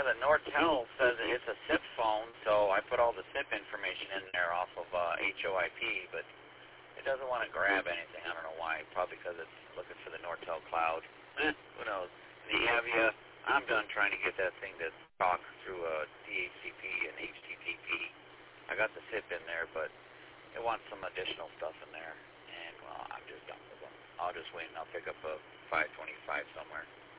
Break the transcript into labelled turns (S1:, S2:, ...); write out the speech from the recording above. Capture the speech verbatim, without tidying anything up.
S1: Yeah, the Nortel says it's a SIP phone, so I put all the SIP information in there off of uh, H O I P, but it doesn't want to grab anything. I don't know why. Probably because it's looking for the Nortel cloud. Eh, who knows? The Avia, I'm done trying to get that thing to talk through a D H C P and H T T P. I got the SIP in there, but it wants some additional stuff in there, and, well, I'm just done with them. I'll just wait and I'll pick up a five twenty-five somewhere.